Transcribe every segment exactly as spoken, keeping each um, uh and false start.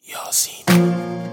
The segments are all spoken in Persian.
یاسین.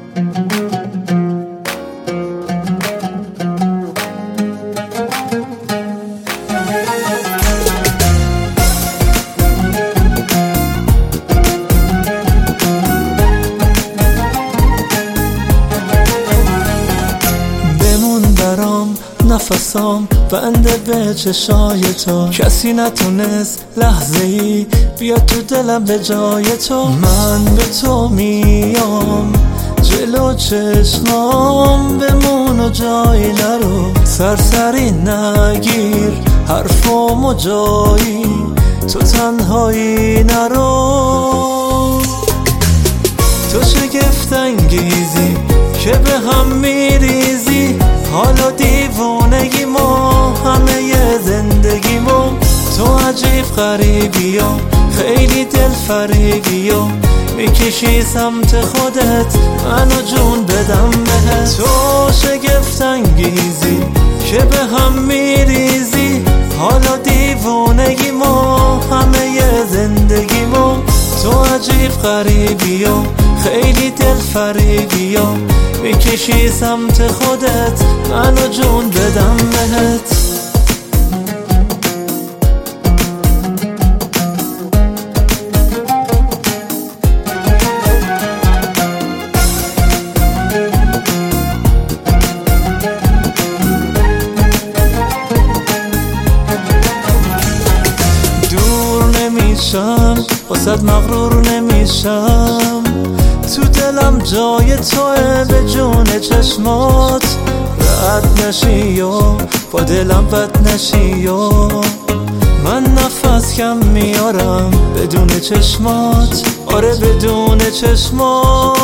بمون برام نفسام بنده به چشای تو، کسی نتونست لحظه ای بیاد تو دلم به جای تو. من به تو میام جلو چشمام، بمون و جایی نرو، سرسری نگیر حرفامو جایی، تو تنهایی نرو. تو شگفت انگیزی که به هم میریزی، حالا دیوونگی ما همه زندگیمو. تو عجیب غریبی و خیلی دل فریبی و میکشی سمت خودت، منو جون بدم بهت. تو شگفت انگیزی که به هم میریزی، حالا دیوونگی ما همه زندگیمو. تو عجیب غریبی و خیلی دل فریبی و میکشی سمت خودت، منو جون بدم بهت. دور نمیشم واسد مغرور نمیشم، تو دلم جای توه به جون چشمات. رد نشی و با دلم بد نشی و من نفس کم میارم بدون چشمات، آره بدون چشمات.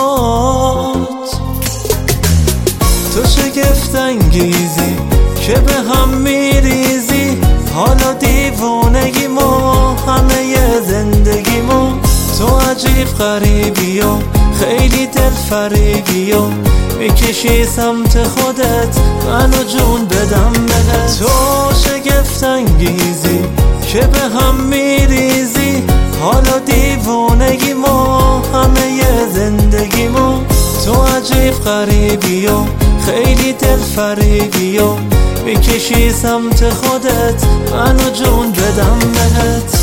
تو شگفت انگیزی که به هم میریزی، حالا دیوونگی ما همه زندگیمو. تو عجیب غریبی و خیلی دل فریبی و میکشی سمت خودت، منو جون بدم بهت. تو شگفت انگیزی که به هم میریزی، حالا دیوونگی ما همه زندگیمو. تو عجیب غریبی و خیلی دل فریبی و میکشی سمت خودت، منو جون بدم بهت.